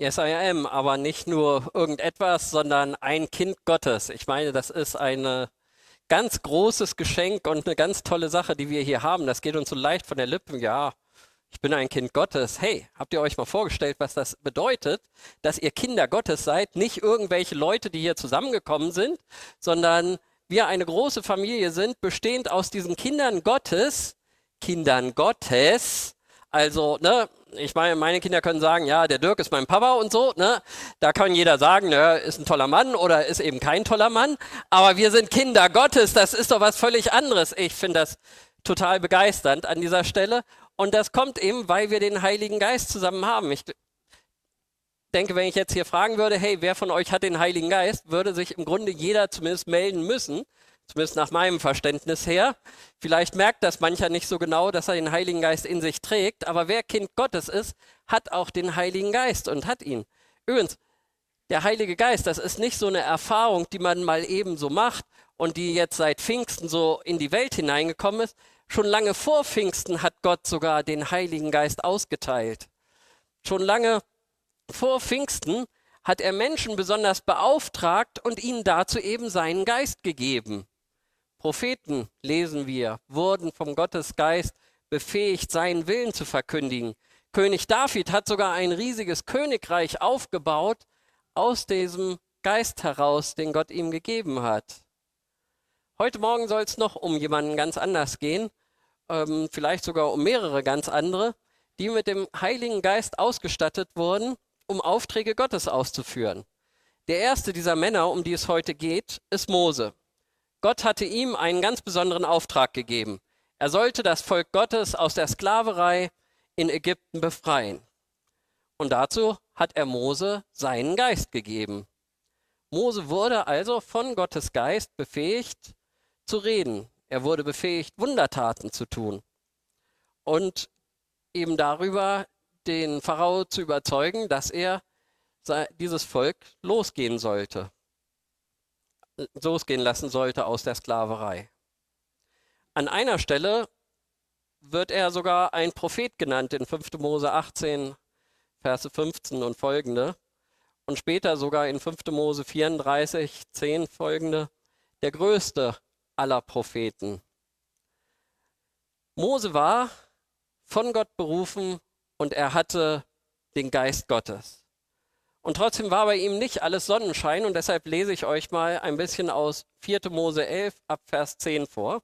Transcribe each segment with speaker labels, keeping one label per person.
Speaker 1: Yes, I am, aber nicht nur irgendetwas, sondern ein Kind Gottes. Ich meine, das ist ein ganz großes Geschenk und eine ganz tolle Sache, die wir hier haben. Das geht uns so leicht von der Lippen. Ja, ich bin ein Kind Gottes. Hey, habt ihr euch mal vorgestellt, was das bedeutet, dass ihr Kinder Gottes seid? Nicht irgendwelche Leute, die hier zusammengekommen sind, sondern wir eine große Familie sind, bestehend aus diesen Kindern Gottes. Also, ne, ich meine, meine Kinder können sagen, ja, der Dirk ist mein Papa und so, ne? Da kann jeder sagen, ne, ist ein toller Mann oder ist eben kein toller Mann. Aber wir sind Kinder Gottes, das ist doch was völlig anderes. Ich finde das total begeisternd an dieser Stelle. Und das kommt eben, weil wir den Heiligen Geist zusammen haben. Ich denke, wenn ich jetzt hier fragen würde, hey, wer von euch hat den Heiligen Geist, würde sich im Grunde jeder zumindest melden müssen, zumindest nach meinem Verständnis her. Vielleicht merkt das mancher nicht so genau, dass er den Heiligen Geist in sich trägt, aber wer Kind Gottes ist, hat auch den Heiligen Geist und hat ihn. Übrigens, der Heilige Geist, das ist nicht so eine Erfahrung, die man mal eben so macht und die jetzt seit Pfingsten so in die Welt hineingekommen ist. Schon lange vor Pfingsten hat Gott sogar den Heiligen Geist ausgeteilt. Schon lange vor Pfingsten hat er Menschen besonders beauftragt und ihnen dazu eben seinen Geist gegeben. Propheten, lesen wir, wurden vom Gottesgeist befähigt, seinen Willen zu verkündigen. König David hat sogar ein riesiges Königreich aufgebaut aus diesem Geist heraus, den Gott ihm gegeben hat. Heute Morgen soll es noch um jemanden ganz anders gehen, vielleicht sogar um mehrere ganz andere, die mit dem Heiligen Geist ausgestattet wurden, um Aufträge Gottes auszuführen. Der erste dieser Männer, um die es heute geht, ist Mose. Gott hatte ihm einen ganz besonderen Auftrag gegeben. Er sollte das Volk Gottes aus der Sklaverei in Ägypten befreien. Und dazu hat er Mose seinen Geist gegeben. Mose wurde also von Gottes Geist befähigt zu reden. Er wurde befähigt, Wundertaten zu tun und eben darüber den Pharao zu überzeugen, dass er dieses Volk losgehen lassen sollte aus der Sklaverei. An einer Stelle wird er sogar ein Prophet genannt in 5. Mose 18, Verse 15 und folgende und später sogar in 5. Mose 34, 10 folgende, der größte aller Propheten. Mose war von Gott berufen und er hatte den Geist Gottes. Und trotzdem war bei ihm nicht alles Sonnenschein und deshalb lese ich euch mal ein bisschen aus 4. Mose 11 ab Vers 10 vor.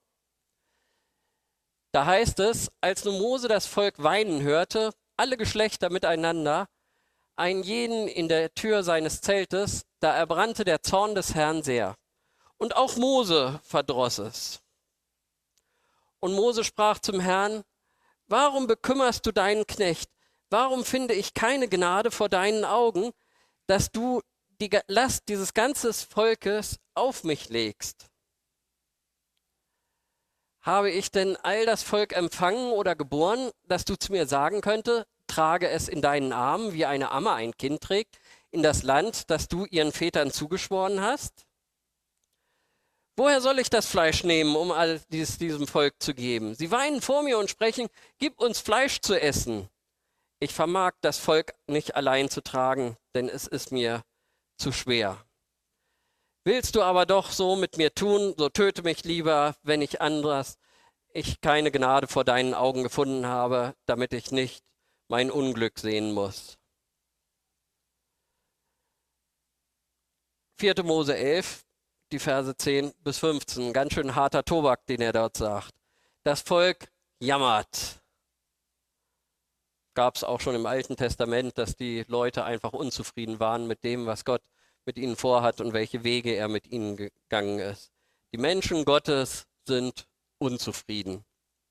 Speaker 1: Da heißt es, als nun Mose das Volk weinen hörte, alle Geschlechter miteinander, einen jeden in der Tür seines Zeltes, da erbrannte der Zorn des Herrn sehr. Und auch Mose verdross es. Und Mose sprach zum Herrn, warum bekümmerst du deinen Knecht? Warum finde ich keine Gnade vor deinen Augen, dass du die Last dieses ganzen Volkes auf mich legst? Habe ich denn all das Volk empfangen oder geboren, dass du zu mir sagen könntest, trage es in deinen Armen, wie eine Amme ein Kind trägt, in das Land, das du ihren Vätern zugeschworen hast? Woher soll ich das Fleisch nehmen, um all dies diesem Volk zu geben? Sie weinen vor mir und sprechen, gib uns Fleisch zu essen. Ich vermag das Volk nicht allein zu tragen, denn es ist mir zu schwer. Willst du aber doch so mit mir tun, so töte mich lieber, wenn ich keine Gnade vor deinen Augen gefunden habe, damit ich nicht mein Unglück sehen muss. 4. Mose 11, die Verse 10 bis 15, ganz schön harter Tobak, den er dort sagt. Das Volk jammert. Gab es auch schon im Alten Testament, dass die Leute einfach unzufrieden waren mit dem, was Gott mit ihnen vorhat und welche Wege er mit ihnen gegangen ist. Die Menschen Gottes sind unzufrieden.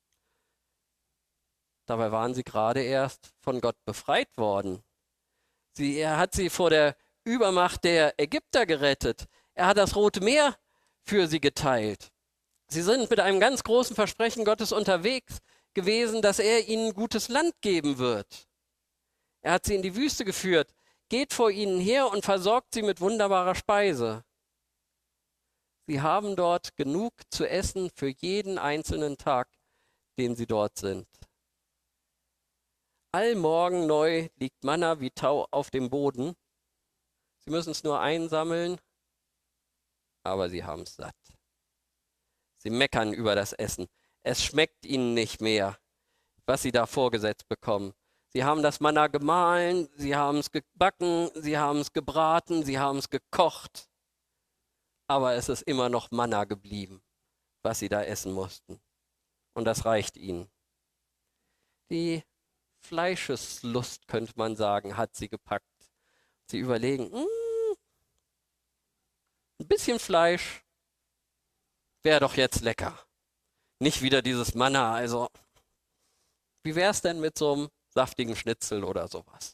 Speaker 1: Dabei waren sie gerade erst von Gott befreit worden. Er hat sie vor der Übermacht der Ägypter gerettet. Er hat das Rote Meer für sie geteilt. Sie sind mit einem ganz großen Versprechen Gottes unterwegs gewesen, dass er ihnen gutes Land geben wird. Er hat sie in die Wüste geführt, geht vor ihnen her und versorgt sie mit wunderbarer Speise. Sie haben dort genug zu essen für jeden einzelnen Tag, den sie dort sind. Allmorgen neu liegt Manna wie Tau auf dem Boden. Sie müssen es nur einsammeln, aber sie haben es satt. Sie meckern über das Essen. Es schmeckt ihnen nicht mehr, was sie da vorgesetzt bekommen. Sie haben das Manna gemahlen, sie haben es gebacken, sie haben es gebraten, sie haben es gekocht, aber es ist immer noch Manna geblieben, was sie da essen mussten. Und das reicht ihnen. Die Fleischeslust, könnte man sagen, hat sie gepackt. Sie überlegen, ein bisschen Fleisch wäre doch jetzt lecker. Nicht wieder dieses Manna, also wie wäre es denn mit so einem saftigen Schnitzel oder sowas?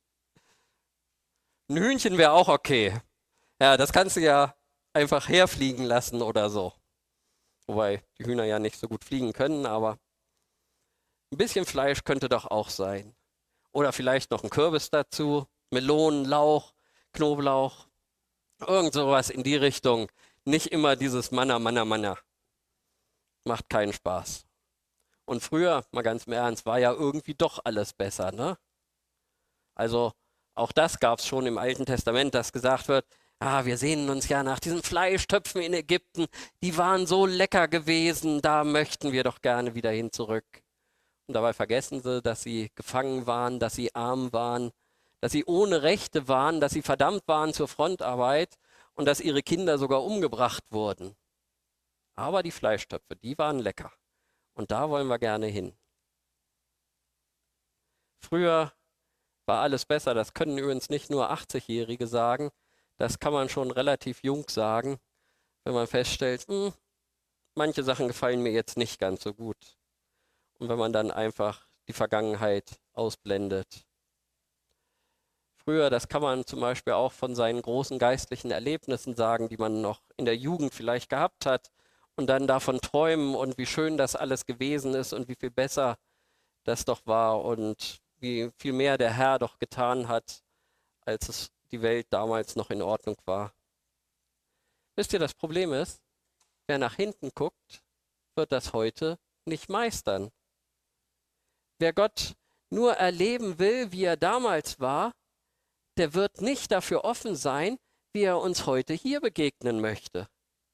Speaker 1: Ein Hühnchen wäre auch okay. Ja, das kannst du ja einfach herfliegen lassen oder so. Wobei die Hühner ja nicht so gut fliegen können, aber ein bisschen Fleisch könnte doch auch sein. Oder vielleicht noch ein Kürbis dazu, Melonen, Lauch, Knoblauch, irgend sowas in die Richtung. Nicht immer dieses Manna, Manna, Manna. Macht keinen Spaß. Und früher, mal ganz im Ernst, war ja irgendwie doch alles besser, ne? Also auch das gab es schon im Alten Testament, dass gesagt wird, wir sehnen uns ja nach diesen Fleischtöpfen in Ägypten, die waren so lecker gewesen, da möchten wir doch gerne wieder hin zurück. Und dabei vergessen sie, dass sie gefangen waren, dass sie arm waren, dass sie ohne Rechte waren, dass sie verdammt waren zur Frontarbeit und dass ihre Kinder sogar umgebracht wurden. Aber die Fleischtöpfe, die waren lecker. Und da wollen wir gerne hin. Früher war alles besser. Das können übrigens nicht nur 80-Jährige sagen. Das kann man schon relativ jung sagen, wenn man feststellt, manche Sachen gefallen mir jetzt nicht ganz so gut. Und wenn man dann einfach die Vergangenheit ausblendet. Früher, das kann man zum Beispiel auch von seinen großen geistlichen Erlebnissen sagen, die man noch in der Jugend vielleicht gehabt hat und dann davon träumen und wie schön das alles gewesen ist und wie viel besser das doch war und wie viel mehr der Herr doch getan hat, als es die Welt damals noch in Ordnung war. Wisst ihr, das Problem ist, wer nach hinten guckt, wird das heute nicht meistern. Wer Gott nur erleben will, wie er damals war, der wird nicht dafür offen sein, wie er uns heute hier begegnen möchte.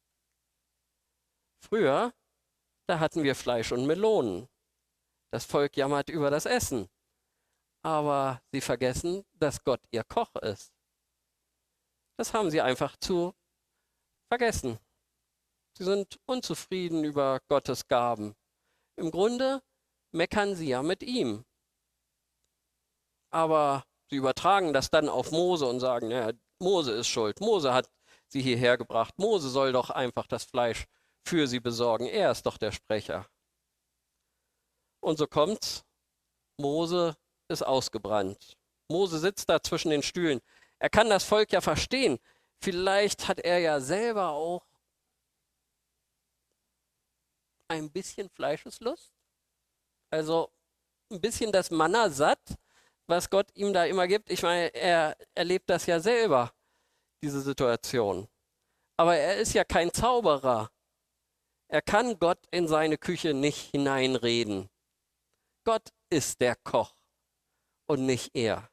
Speaker 1: Früher, da hatten wir Fleisch und Melonen. Das Volk jammert über das Essen. Aber sie vergessen, dass Gott ihr Koch ist. Das haben sie einfach zu vergessen. Sie sind unzufrieden über Gottes Gaben. Im Grunde meckern sie ja mit ihm. Aber sie übertragen das dann auf Mose und sagen, ja, Mose ist schuld. Mose hat sie hierher gebracht. Mose soll doch einfach das Fleisch für sie besorgen. Er ist doch der Sprecher. Und so kommt's. Mose ist ausgebrannt. Mose sitzt da zwischen den Stühlen. Er kann das Volk ja verstehen. Vielleicht hat er ja selber auch ein bisschen Fleischeslust. Also ein bisschen das Manna satt, was Gott ihm da immer gibt. Ich meine, er erlebt das ja selber, diese Situation. Aber er ist ja kein Zauberer. Er kann Gott in seine Küche nicht hineinreden. Gott ist der Koch und nicht er.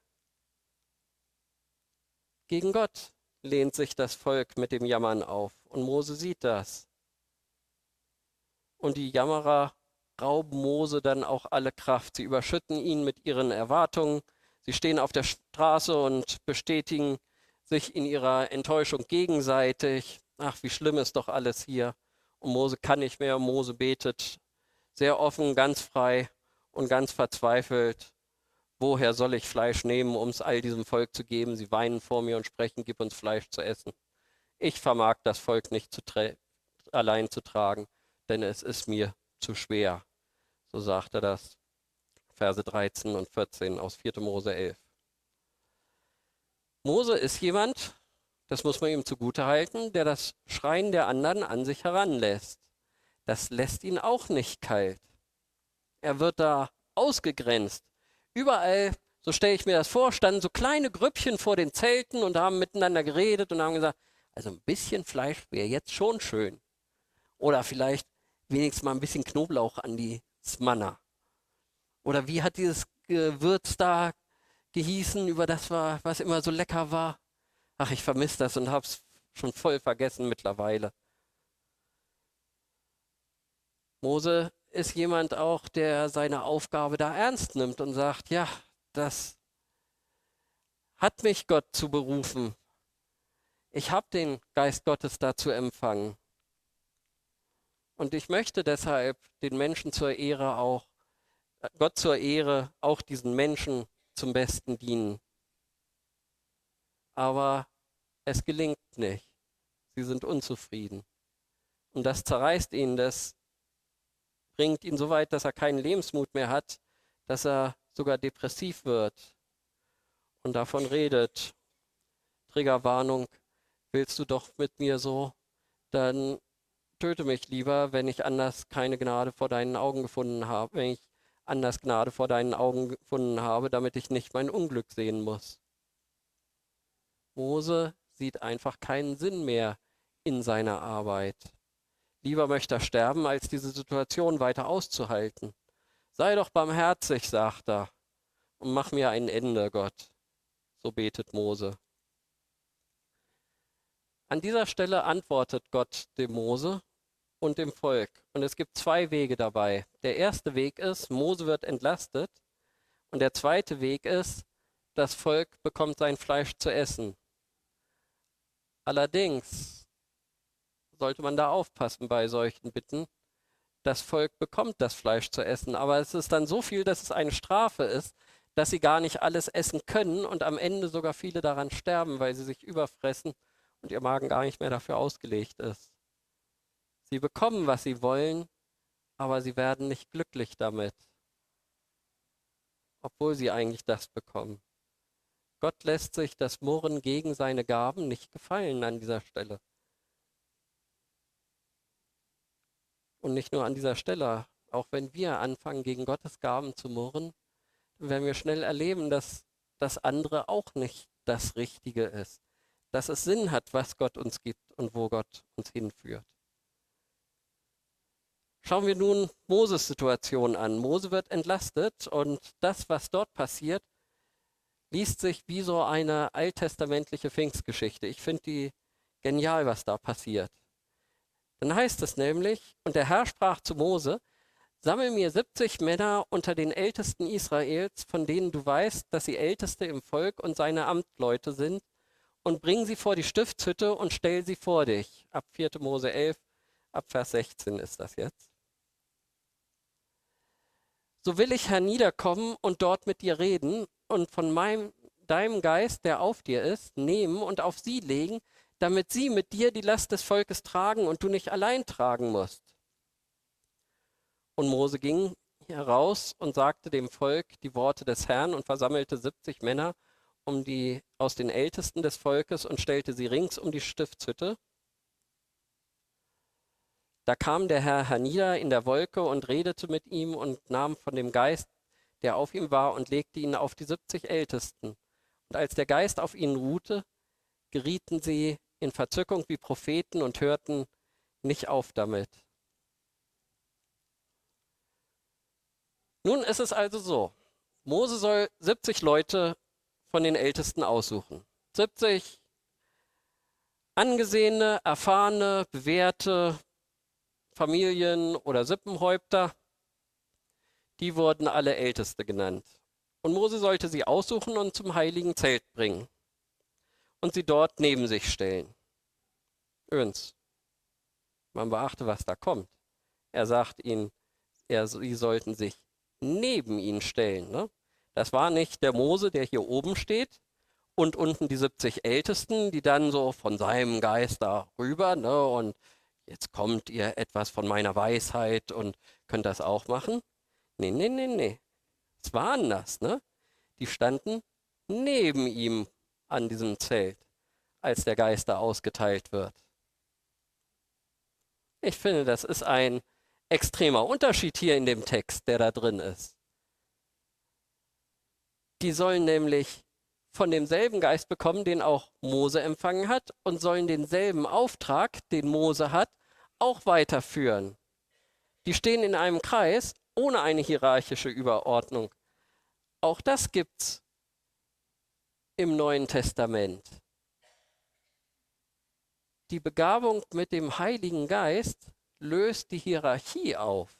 Speaker 1: Gegen Gott lehnt sich das Volk mit dem Jammern auf und Mose sieht das. Und die Jammerer rauben Mose dann auch alle Kraft. Sie überschütten ihn mit ihren Erwartungen. Sie stehen auf der Straße und bestätigen sich in ihrer Enttäuschung gegenseitig. Ach, wie schlimm ist doch alles hier. Und Mose kann nicht mehr. Mose betet sehr offen, ganz frei und ganz verzweifelt. Woher soll ich Fleisch nehmen, um es all diesem Volk zu geben? Sie weinen vor mir und sprechen, gib uns Fleisch zu essen. Ich vermag das Volk nicht allein zu tragen, denn es ist mir zu schwer. So sagt er das. Verse 13 und 14 aus 4. Mose 11. Mose ist jemand, das muss man ihm zugutehalten, der das Schreien der anderen an sich heranlässt. Das lässt ihn auch nicht kalt. Er wird da ausgegrenzt. Überall, so stelle ich mir das vor, standen so kleine Grüppchen vor den Zelten und haben miteinander geredet und haben gesagt, also ein bisschen Fleisch wäre jetzt schon schön. Oder vielleicht wenigstens mal ein bisschen Knoblauch an die Manna. Oder wie hat dieses Gewürz da gehießen, über das war, was immer so lecker war. Ach, ich vermisse das und habe es schon voll vergessen mittlerweile. Mose ist jemand auch, der seine Aufgabe da ernst nimmt und sagt, ja, das hat mich Gott zu berufen. Ich habe den Geist Gottes dazu empfangen. Und ich möchte deshalb den Menschen zur Ehre auch, Gott zur Ehre, auch diesen Menschen zum Besten dienen. Aber es gelingt nicht. Sie sind unzufrieden. Und das zerreißt ihn, das bringt ihn so weit, dass er keinen Lebensmut mehr hat, dass er sogar depressiv wird und davon redet. Triggerwarnung, willst du doch mit mir so, dann töte mich lieber, wenn ich anders keine Gnade vor deinen Augen gefunden habe, wenn ich anders Gnade vor deinen Augen gefunden habe, damit ich nicht mein Unglück sehen muss. Mose sieht einfach keinen Sinn mehr in seiner Arbeit. Lieber möchte er sterben, als diese Situation weiter auszuhalten. Sei doch barmherzig, sagt er, und mach mir ein Ende, Gott. So betet Mose. An dieser Stelle antwortet Gott dem Mose und dem Volk. Und es gibt zwei Wege dabei. Der erste Weg ist, Mose wird entlastet. Und der zweite Weg ist, das Volk bekommt sein Fleisch zu essen. Allerdings sollte man da aufpassen bei solchen Bitten. Das Volk bekommt das Fleisch zu essen, aber es ist dann so viel, dass es eine Strafe ist, dass sie gar nicht alles essen können und am Ende sogar viele daran sterben, weil sie sich überfressen und ihr Magen gar nicht mehr dafür ausgelegt ist. Sie bekommen, was sie wollen, aber sie werden nicht glücklich damit, obwohl sie eigentlich das bekommen. Gott lässt sich das Murren gegen seine Gaben nicht gefallen an dieser Stelle. Und nicht nur an dieser Stelle, auch wenn wir anfangen, gegen Gottes Gaben zu murren, dann werden wir schnell erleben, dass das andere auch nicht das Richtige ist. Dass es Sinn hat, was Gott uns gibt und wo Gott uns hinführt. Schauen wir nun Moses Situation an. Mose wird entlastet und das, was dort passiert, liest sich wie so eine alttestamentliche Pfingstgeschichte. Ich finde die genial, was da passiert. Dann heißt es nämlich, und der Herr sprach zu Mose, sammel mir 70 Männer unter den Ältesten Israels, von denen du weißt, dass sie Älteste im Volk und seine Amtleute sind, und bring sie vor die Stiftshütte und stell sie vor dich. Ab 4. Mose 11, ab Vers 16 ist das jetzt. So will ich herniederkommen und dort mit dir reden und von deinem Geist, der auf dir ist, nehmen und auf sie legen, damit sie mit dir die Last des Volkes tragen und du nicht allein tragen musst. Und Mose ging heraus und sagte dem Volk die Worte des Herrn und versammelte 70 Männer aus den Ältesten des Volkes und stellte sie rings um die Stiftshütte. Da kam der Herr hernieder in der Wolke und redete mit ihm und nahm von dem Geist, der auf ihm war, und legte ihn auf die 70 Ältesten. Und als der Geist auf ihnen ruhte, gerieten sie in Verzückung wie Propheten und hörten nicht auf damit. Nun ist es also so, Mose soll 70 Leute von den Ältesten aussuchen. 70 angesehene, erfahrene, bewährte Familien- oder Sippenhäupter, die wurden alle Älteste genannt. Und Mose sollte sie aussuchen und zum heiligen Zelt bringen und sie dort neben sich stellen. Übrigens, man beachte, was da kommt. Er sagt ihnen, sie sollten sich neben ihn stellen. Ne? Das war nicht der Mose, der hier oben steht und unten die 70 Ältesten, die dann so von seinem Geist da rüber, ne, und jetzt kommt ihr etwas von meiner Weisheit und könnt das auch machen. Nee, nee, nee, nee. Es war anders, ne? Die standen neben ihm an diesem Zelt, als der Geist da ausgeteilt wird. Ich finde, das ist ein extremer Unterschied hier in dem Text, der da drin ist. Die sollen nämlich von demselben Geist bekommen, den auch Mose empfangen hat, und sollen denselben Auftrag, den Mose hat, auch weiterführen. Die stehen in einem Kreis ohne eine hierarchische Überordnung Auch das gibt's im Neuen Testament. Die Begabung mit dem Heiligen Geist löst die Hierarchie auf.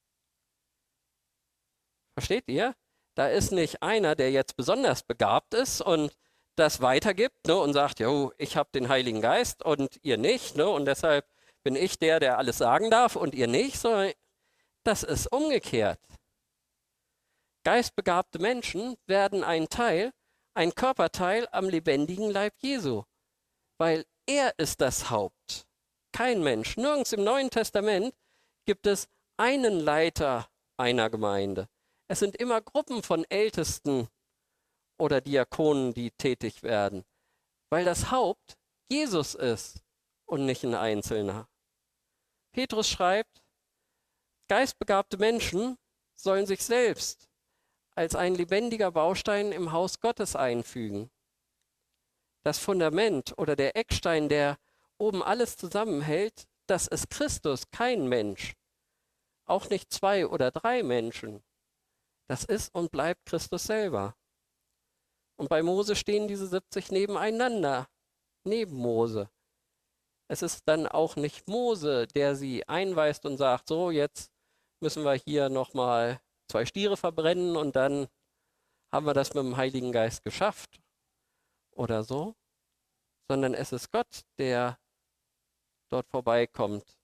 Speaker 1: Versteht ihr? Da ist nicht einer, der jetzt besonders begabt ist und das weitergibt, ne, und sagt, jo, ich habe den Heiligen Geist und ihr nicht, ne, und deshalb bin ich der, der alles sagen darf und ihr nicht, sondern das ist umgekehrt. Geistbegabte Menschen werden ein Teil, ein Körperteil am lebendigen Leib Jesu, weil er ist das Haupt. Kein Mensch. Nirgends im Neuen Testament gibt es einen Leiter einer Gemeinde. Es sind immer Gruppen von Ältesten oder Diakonen, die tätig werden, weil das Haupt Jesus ist und nicht ein Einzelner. Petrus schreibt, geistbegabte Menschen sollen sich selbst als ein lebendiger Baustein im Haus Gottes einfügen. Das Fundament oder der Eckstein, der oben alles zusammenhält, das ist Christus, kein Mensch. Auch nicht 2 oder 3 Menschen. Das ist und bleibt Christus selber. Und bei Mose stehen diese 70 nebeneinander, neben Mose. Es ist dann auch nicht Mose, der sie einweist und sagt, so, jetzt müssen wir hier nochmal 2 Stiere verbrennen und dann haben wir das mit dem Heiligen Geist geschafft oder so, sondern es ist Gott, der dort vorbeikommt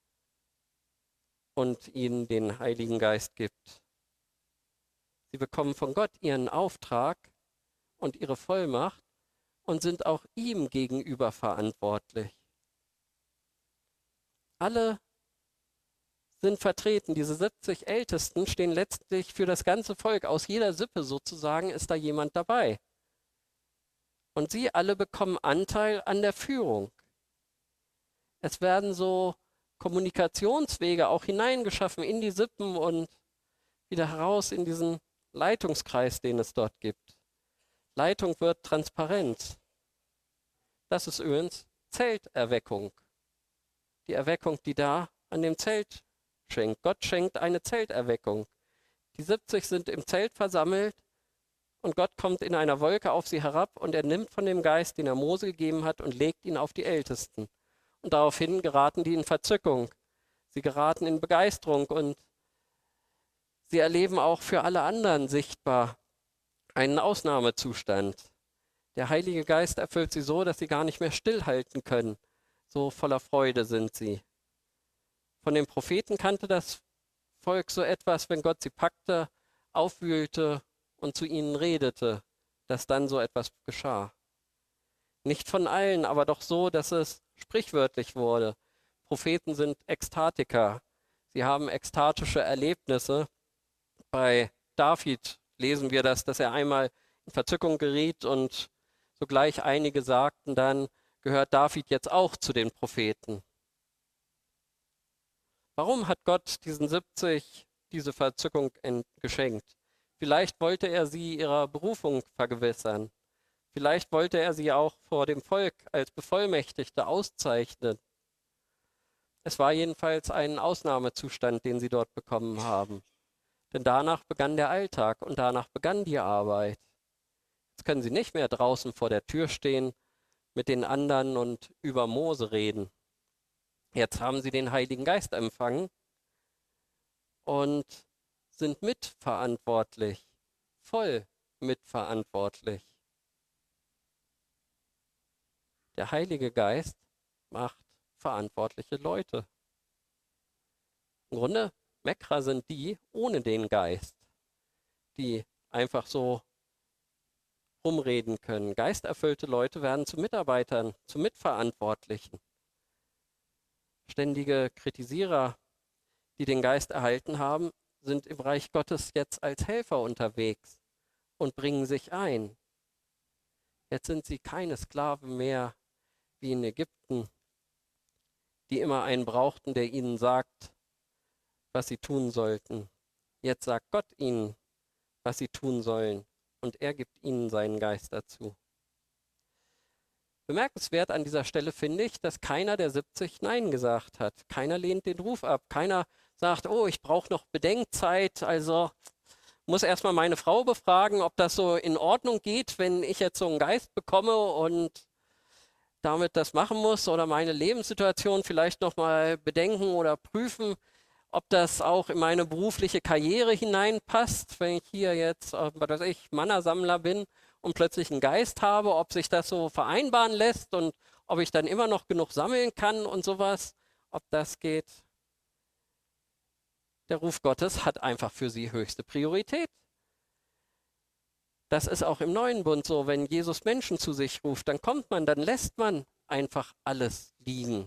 Speaker 1: und ihnen den Heiligen Geist gibt. Sie bekommen von Gott ihren Auftrag und ihre Vollmacht und sind auch ihm gegenüber verantwortlich. Alle sind vertreten. Diese 70 Ältesten stehen letztlich für das ganze Volk. Aus jeder Sippe sozusagen ist da jemand dabei. Und sie alle bekommen Anteil an der Führung. Es werden so Kommunikationswege auch hineingeschaffen in die Sippen und wieder heraus in diesen Leitungskreis, den es dort gibt. Leitung wird transparent. Das ist übrigens Zelterweckung. Die Erweckung, die da an dem Zelt schenkt. Gott schenkt eine Zelterweckung. Die 70 sind im Zelt versammelt und Gott kommt in einer Wolke auf sie herab und er nimmt von dem Geist, den er Mose gegeben hat, und legt ihn auf die Ältesten. Und daraufhin geraten die in Verzückung. Sie geraten in Begeisterung und sie erleben auch für alle anderen sichtbar einen Ausnahmezustand. Der Heilige Geist erfüllt sie so, dass sie gar nicht mehr stillhalten können. So voller Freude sind sie. Von den Propheten kannte das Volk so etwas, wenn Gott sie packte, aufwühlte und zu ihnen redete, dass dann so etwas geschah. Nicht von allen, aber doch so, dass es sprichwörtlich wurde. Propheten sind Ekstatiker. Sie haben ekstatische Erlebnisse. Bei David lesen wir das, dass er einmal in Verzückung geriet und sogleich einige sagten dann, gehört David jetzt auch zu den Propheten. Warum hat Gott diesen 70 diese Verzückung geschenkt? Vielleicht wollte er sie ihrer Berufung vergewissern. Vielleicht wollte er sie auch vor dem Volk als Bevollmächtigte auszeichnen. Es war jedenfalls ein Ausnahmezustand, den sie dort bekommen haben. Denn danach begann der Alltag und danach begann die Arbeit. Jetzt können sie nicht mehr draußen vor der Tür stehen, mit den anderen und über Mose reden. Jetzt haben sie den Heiligen Geist empfangen und sind mitverantwortlich, voll mitverantwortlich. Der Heilige Geist macht verantwortliche Leute. Im Grunde, Mekra sind die ohne den Geist, die einfach so rumreden können. Geisterfüllte Leute werden zu Mitarbeitern, zu Mitverantwortlichen. Ständige Kritisierer, die den Geist erhalten haben, sind im Reich Gottes jetzt als Helfer unterwegs und bringen sich ein. Jetzt sind sie keine Sklaven mehr wie in Ägypten, die immer einen brauchten, der ihnen sagt, was sie tun sollten. Jetzt sagt Gott ihnen, was sie tun sollen, und er gibt ihnen seinen Geist dazu. Bemerkenswert an dieser Stelle finde ich, dass keiner der 70 Nein gesagt hat. Keiner lehnt den Ruf ab. Keiner sagt, oh, ich brauche noch Bedenkzeit, also Muss erstmal meine Frau befragen, ob das so in Ordnung geht, wenn ich jetzt so einen Geist bekomme und damit das machen muss oder meine Lebenssituation vielleicht nochmal bedenken oder prüfen, ob das auch in meine berufliche Karriere hineinpasst, wenn ich hier jetzt, was weiß ich, Mannersammler bin und plötzlich einen Geist habe, ob sich das so vereinbaren lässt und ob ich dann immer noch genug sammeln kann und sowas, ob das geht. Der Ruf Gottes hat einfach für sie höchste Priorität. Das ist auch im neuen Bund so, wenn Jesus Menschen zu sich ruft, dann kommt man, dann lässt man einfach alles liegen.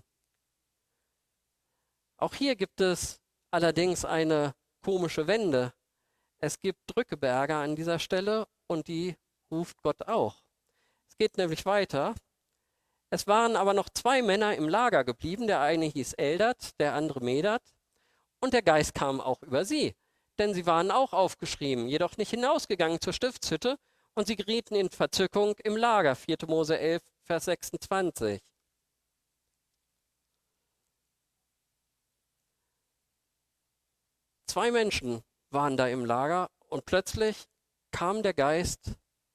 Speaker 1: Auch hier gibt es allerdings eine komische Wende. Es gibt Drückeberger an dieser Stelle und die ruft Gott auch. Es geht nämlich weiter. Es waren aber noch zwei Männer im Lager geblieben. Der eine hieß Eldad, der andere Medad. Und der Geist kam auch über sie. Denn sie waren auch aufgeschrieben, jedoch nicht hinausgegangen zur Stiftshütte. Und sie gerieten in Verzückung im Lager. 4. Mose 11, Vers 26. Zwei Menschen waren da im Lager und plötzlich kam der Geist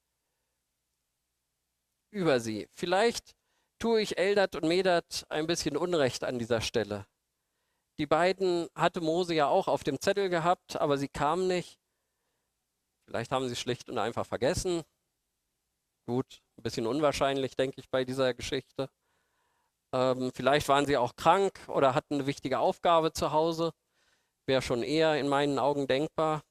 Speaker 1: über sie. Vielleicht tue ich Eldad und Medad ein bisschen Unrecht an dieser Stelle. Die beiden hatte Mose ja auch auf dem Zettel gehabt, aber sie kamen nicht. Vielleicht haben sie schlicht und einfach vergessen. Gut, ein bisschen unwahrscheinlich, denke ich, bei dieser Geschichte. Vielleicht waren sie auch krank oder hatten eine wichtige Aufgabe zu Hause. Wäre schon eher in meinen Augen denkbar.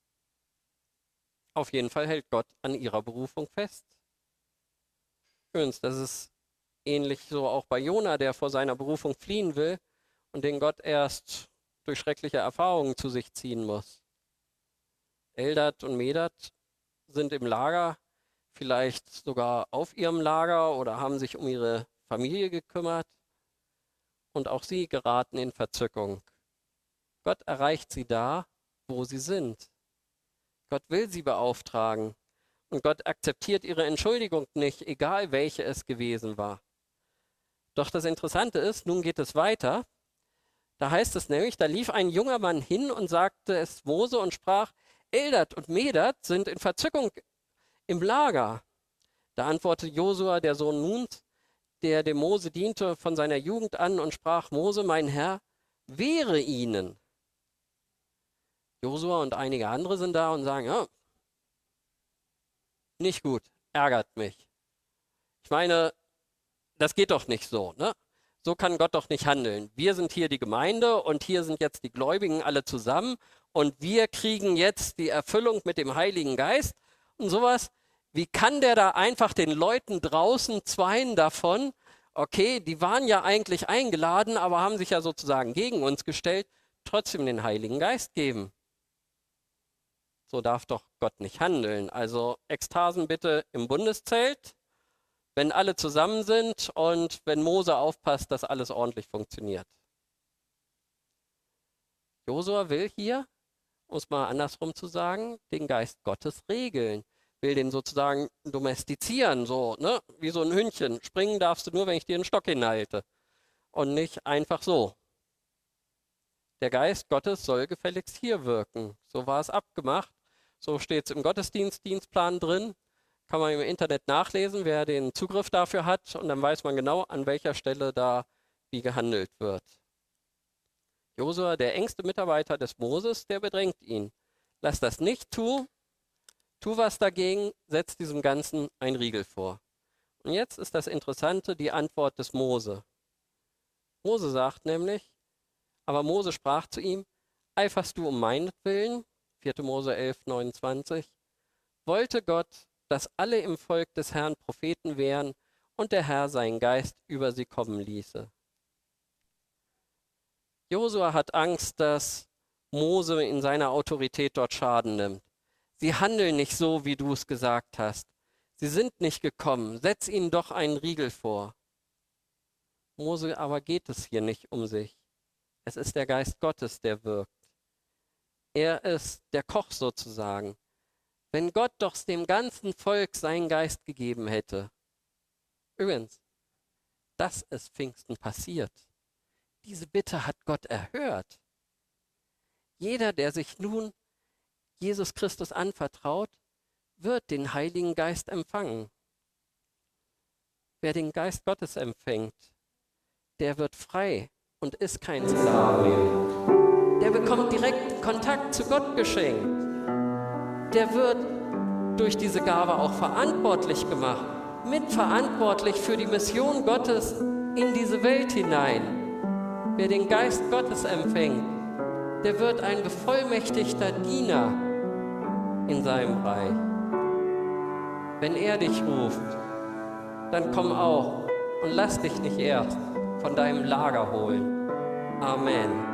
Speaker 1: Auf jeden Fall hält Gott an ihrer Berufung fest. Übrigens, das ist ähnlich so auch bei Jona, der vor seiner Berufung fliehen will und den Gott erst durch schreckliche Erfahrungen zu sich ziehen muss. Eldad und Medad sind im Lager, vielleicht sogar auf ihrem Lager oder haben sich um ihre Familie gekümmert und auch sie geraten in Verzückung. Gott erreicht sie da, wo sie sind. Gott will sie beauftragen und Gott akzeptiert ihre Entschuldigung nicht, egal welche es gewesen war. Doch das Interessante ist, nun geht es weiter. Da heißt es nämlich, da lief ein junger Mann hin und sagte es Mose und sprach, Eldad und Medad sind in Verzückung im Lager. Da antwortete Josua, der Sohn Nuns, der dem Mose diente von seiner Jugend an und sprach, Mose, mein Herr, wehre ihnen. Josua und einige andere sind da und sagen, ja, nicht gut, ärgert mich. Ich meine, das geht doch nicht so, ne? So kann Gott doch nicht handeln. Wir sind hier die Gemeinde und hier sind jetzt die Gläubigen alle zusammen und wir kriegen jetzt die Erfüllung mit dem Heiligen Geist und sowas. Wie kann der da einfach den Leuten draußen zweien davon, okay, die waren ja eigentlich eingeladen, aber haben sich ja sozusagen gegen uns gestellt, trotzdem den Heiligen Geist geben? So darf doch Gott nicht handeln. Also Ekstasen bitte im Bundeszelt, wenn alle zusammen sind und wenn Mose aufpasst, dass alles ordentlich funktioniert. Josua will hier, um es mal andersrum zu sagen, den Geist Gottes regeln, will den sozusagen domestizieren, so, ne? Wie so ein Hündchen. Springen darfst du nur, wenn ich dir einen Stock hinhalte und nicht einfach so. Der Geist Gottes soll gefälligst hier wirken. So war es abgemacht. So steht es im Gottesdienstplan drin. Kann man im Internet nachlesen, wer den Zugriff dafür hat. Und dann weiß man genau, an welcher Stelle da wie gehandelt wird. Josua, der engste Mitarbeiter des Moses, der bedrängt ihn. Lass das nicht tun. Tu was dagegen, setz diesem Ganzen ein Riegel vor. Und jetzt ist das Interessante, die Antwort des Mose. Mose sagt nämlich, aber Mose sprach zu ihm, eiferst du um meinetwillen? 4. Mose 11, 29. Wollte Gott, dass alle im Volk des Herrn Propheten wären und der Herr seinen Geist über sie kommen ließe. Josua hat Angst, dass Mose in seiner Autorität dort Schaden nimmt. Sie handeln nicht so, wie du es gesagt hast. Sie sind nicht gekommen. Setz ihnen doch einen Riegel vor. Mose aber geht es hier nicht um sich. Es ist der Geist Gottes, der wirkt. Er ist der Koch sozusagen. Wenn Gott doch dem ganzen Volk seinen Geist gegeben hätte. Übrigens, das ist Pfingsten passiert. Diese Bitte hat Gott erhört. Jeder, der sich nun Jesus Christus anvertraut, wird den Heiligen Geist empfangen. Wer den Geist Gottes empfängt, der wird frei und ist kein Sklave mehr. Der bekommt direkt Kontakt zu Gott geschenkt. Der wird durch diese Gabe auch verantwortlich gemacht, mitverantwortlich für die Mission Gottes in diese Welt hinein. Wer den Geist Gottes empfängt, der wird ein bevollmächtigter Diener in seinem Reich. Wenn er dich ruft, dann komm auch und lass dich nicht erst von deinem Lager holen. Amen.